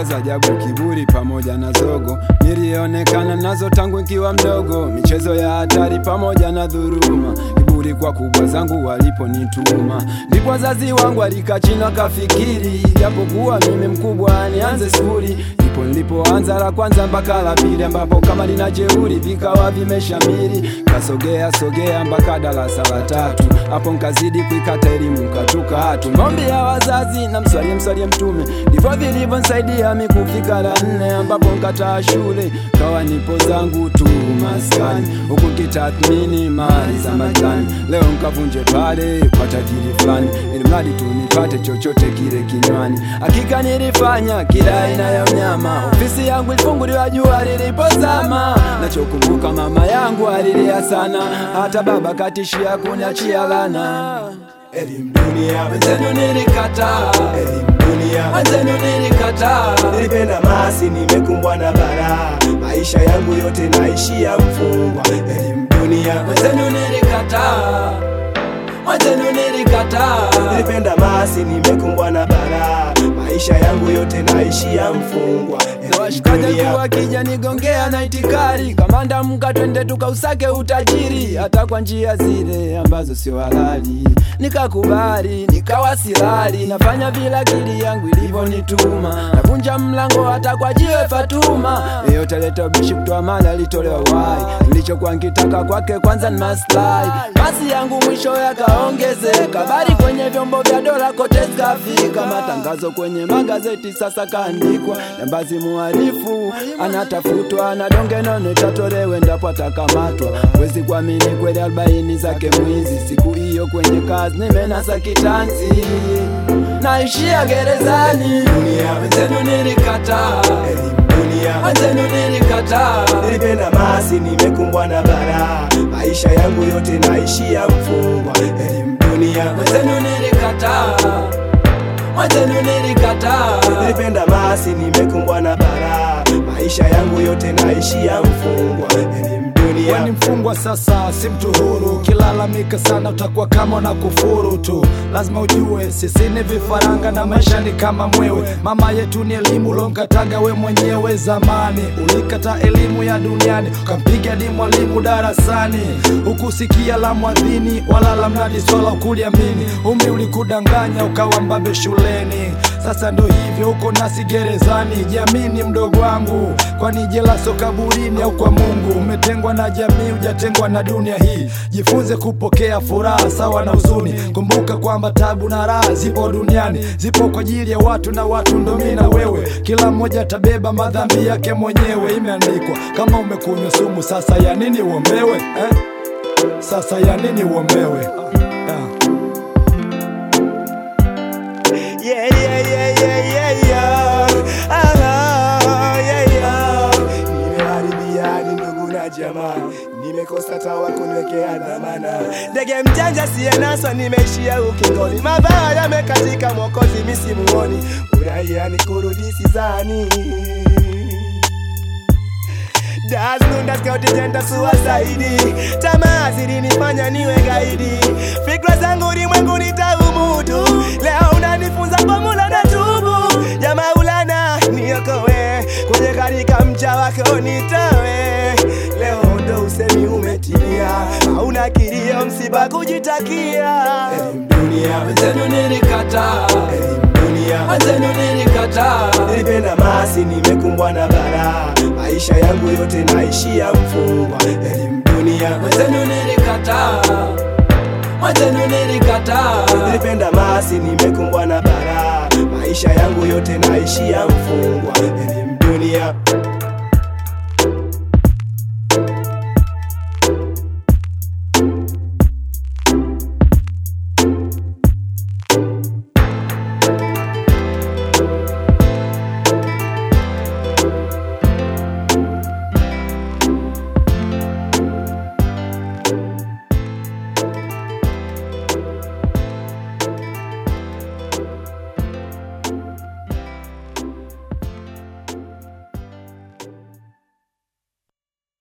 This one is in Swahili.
za ajabu, kiburi pamoja na zogo, nilionekana nazo tangu nikiwa mdogo. Michezo ya hatari pamoja na dhuruma, kiburi kwa kubwa zangu waliponituma. Ndipo wazazi wangu walikaa chini wakafikiri, japokuwa mimi mkubwa nianze skuli. Ndipo nilipoanza la kwanza mpaka la pili, ambapo kama lina jeuri vikawa vimeshamiri. Kasogea mpaka darasa la 3, hapo nkazidi kuikata elimu katuka hatu. Maombi ya wazazi na mswalie mtume, ndivyo vilivyonisaidia mimi kufika la 4, ambapo nkataa shule kawa nipo zangu tu maskani, huku nikitathmini mali za majani. Leo nkavunje pale kwa tajiri fulani, ili mradi tu nipate chochote kile kinywani. Hakika nilifanya kila aina ya unyama, ofisi yangu ilifunguliwa jua lilipozama. Nachokumbuka mama yangu alilia sana, hata baba katishia kuniachia lana. Elimu dunia wenzenu nilikataa, elimu dunia wenzenu nilikataa. Nilipenda masi nimekumbwa na balaa, maisha yangu yote naishia mfungwa. Elimu dunia wenzenu nilikataa, wenzenu nilikataa. Nilipenda masi nimekumbwa na balaa, maisha yangu yote naishia mfungwa. Washikaji wakija nigongea na itikari, kamanda mka twende tukausake utajiri, hata kwa njia zile ambazo sio halali. Nikakubali, nikawa silali, nafanya vile akili yangu ilivyonituma. Navunja mlango hata kwa jiwe Fatuma, yeyote leta bishi kutoa mali alitolewa wai. Nilichokuwa nikitaka kwake kwanza ni maslahi, basi yangu mwisho yakaongezeka. Bali kwenye vyombo vya dola kote zikafika, matangazo kwenye magazeti sasa kaandikwa. Jambazi muhalifu anatafutwa, na donge nono itatolewe ndapo atakamatwa. Wezi kuamini kweli 40 zake mwizi, siku hiyo kwenye kazi nimenasa kitanzi, naishia gerezani. Dunia wenzenu nilikataa, elimu dunia wenzenu nilikataa. Nilipenda masi nimekumbwa na balaa, maisha yangu yote naishia mfungwa. Elimu dunia wenzenu nilikataa, wenzenu nilikataa. Nilipenda masi nimekumbwa na balaa, maisha yangu yote naishia mfungwa. Elimu dunia wewe ni mfungwa sasa, si mtu huru. Kilalamika sana utakuwa kama na kufuru tu. Lazima ujue sisi ni vifaranga na maisha ni kama mwewe. Mama yetu ni elimu ulonkataga we mwenyewe zamani. Ulikata elimu ya duniani, ukampiga di mwalimu darasani. Ukusikia la mwadhini wala la mnadi swala ukuliamini. Umri ulikudanganya ukawa mbabe shuleni, sasa ndo hivyo uko nasi gerezani. Jamini mdogo wangu, kwani jela so kaburini au kwa Mungu? Umetengwa na jamii, hujatengwa na dunia hii. Jifunze kupokea furaha sawa na huzuni. Kumbuka kwamba tabu na raha zipo duniani, zipo kwa ajili ya watu na watu ndo mimi na wewe. Kila mmoja atabeba madhambi yake mwenyewe. Imeandikwa kama umekunywa sumu, sasa ya nini uombewe Sasa ya nini uombewe? Yeah, yeah, yeah, yeah, yeah, yeah. Yeah, yeah. Nimeharibia ni ndugu na jamaa, nimekosa tawa kuniwekea dhamana. Ndege mjanja siye naswa, nimeishia ukingoni. Mabaya yamekatika, Mwokozi mimi simuoni. Uraia ni kurudisi zani, Dasnunda skauti jenta suicide. Tamaa zilinifanya niwe gaidi, fikra zangu ulimwengu nitaumudu. Leo unanifunza kwa Mola na tubu, ya Maulana niokoe, kwenye katika mcha wako nitawe. Leo ndo usemi umetimia, hauna kilio msiba kujitakia. Elimu dunia wenzenu nilikataa, elimu dunia wenzenu nilikataa. Nilipenda masi nimekumbwa na balaa, maisha yangu yote naishia mfungwa. Elimu dunia wenzenu nilikataa, wenzenu nilikataa. Nilipenda masi nimekumbwa na balaa, maisha yangu yote naishia mfungwa. Elimu dunia